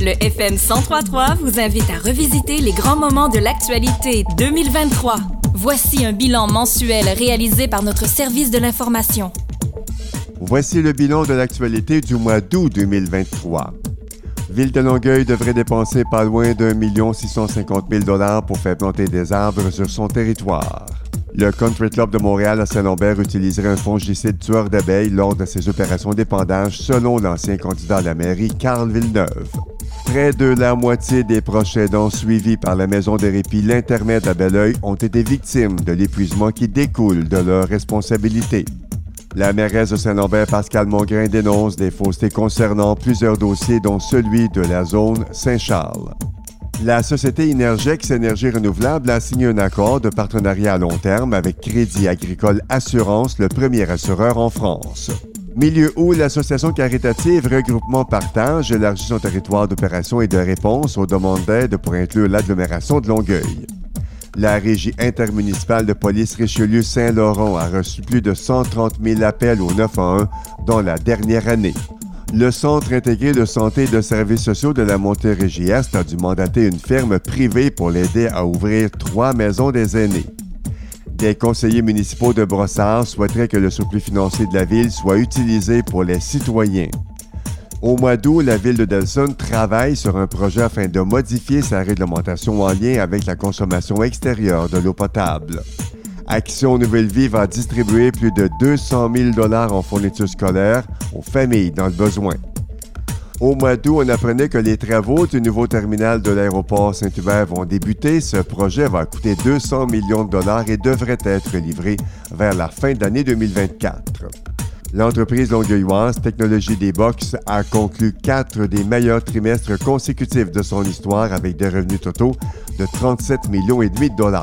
Le FM 103.3 vous invite à revisiter les grands moments de l'actualité 2023. Voici un bilan mensuel réalisé par notre service de l'information. Voici le bilan de l'actualité du mois d'août 2023. Ville de Longueuil devrait dépenser pas loin d'1 650 000 $ pour faire planter des arbres sur son territoire. Le Country Club de Montréal à Saint-Lambert utiliserait un fongicide tueur d'abeilles lors de ses opérations d'épandage, selon l'ancien candidat à la mairie, Carl Villeneuve. Près de la moitié des proches aidants suivis par la Maison de répit L'Intermède à Belleuil ont été victimes de l'épuisement qui découle de leurs responsabilités. La mairesse de Saint-Lambert, Pascale Mongrain, dénonce des faussetés concernant plusieurs dossiers, dont celui de la zone Saint-Charles. La société Énergex Énergie Renouvelable a signé un accord de partenariat à long terme avec Crédit Agricole Assurance, le premier assureur en France. Milieu août, l'association caritative Regroupement Partage élargit son territoire d'opération et de réponse aux demandes d'aide pour inclure l'agglomération de Longueuil. La Régie intermunicipale de police Richelieu-Saint-Laurent a reçu plus de 130 000 appels au 911 dans la dernière année. Le Centre intégré de santé et de services sociaux de la Montérégie-Est a dû mandater une firme privée pour l'aider à ouvrir 3 maisons des aînés. Des conseillers municipaux de Brossard souhaiteraient que le surplus financier de la ville soit utilisé pour les citoyens. Au mois d'août, la ville de Delson travaille sur un projet afin de modifier sa réglementation en lien avec la consommation extérieure de l'eau potable. Action Nouvelle Vie va distribuer plus de 200 000 $ en fournitures scolaires aux familles dans le besoin. Au mois d'août, on apprenait que les travaux du nouveau terminal de l'aéroport Saint-Hubert vont débuter. Ce projet va coûter 200 millions de $ et devrait être livré vers la fin de l'année 2024. L'entreprise longueuilloise Technologie des Box a conclu 4 des meilleurs trimestres consécutifs de son histoire avec des revenus totaux de 37,5 millions de $.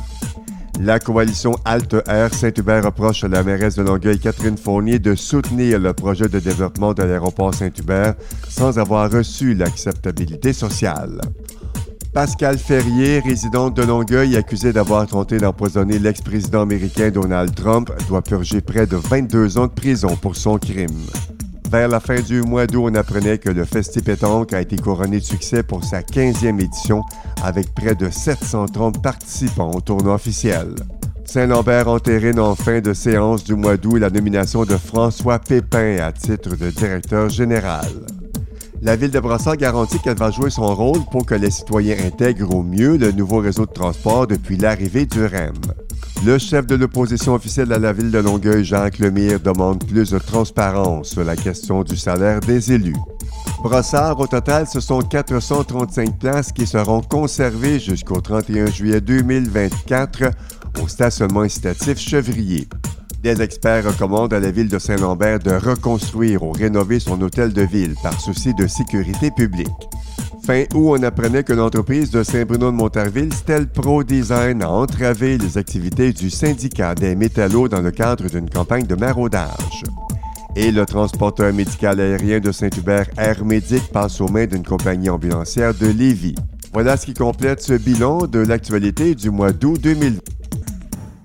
La coalition Halte Air Saint-Hubert reproche à la mairesse de Longueuil, Catherine Fournier, de soutenir le projet de développement de l'aéroport Saint-Hubert sans avoir reçu l'acceptabilité sociale. Pascale Ferrier, résidente de Longueuil, accusée d'avoir tenté d'empoisonner l'ex-président américain Donald Trump, doit purger près de 22 ans de prison pour son crime. Vers la fin du mois d'août, on apprenait que le Festi-Pétanque a été couronné de succès pour sa 15e édition avec près de 730 participants au tournoi officiel. Saint-Lambert entérine en fin de séance du mois d'août la nomination de François Pépin à titre de directeur général. La Ville de Brossard garantit qu'elle va jouer son rôle pour que les citoyens intègrent au mieux le nouveau réseau de transport depuis l'arrivée du REM. Le chef de l'opposition officielle à la Ville de Longueuil, Jacques Lemire, demande plus de transparence sur la question du salaire des élus. Brossard, au total, ce sont 435 places qui seront conservées jusqu'au 31 juillet 2024 au stationnement incitatif Chevrier. Des experts recommandent à la Ville de Saint-Lambert de reconstruire ou rénover son hôtel de ville par souci de sécurité publique. Fin août, on apprenait que l'entreprise de Saint-Bruno-de-Montarville, Stel Pro Design, a entravé les activités du syndicat des métallos dans le cadre d'une campagne de maraudage. Et le transporteur médical aérien de Saint-Hubert, Air Médic, passe aux mains d'une compagnie ambulancière de Lévis. Voilà ce qui complète ce bilan de l'actualité du mois d'août 2020.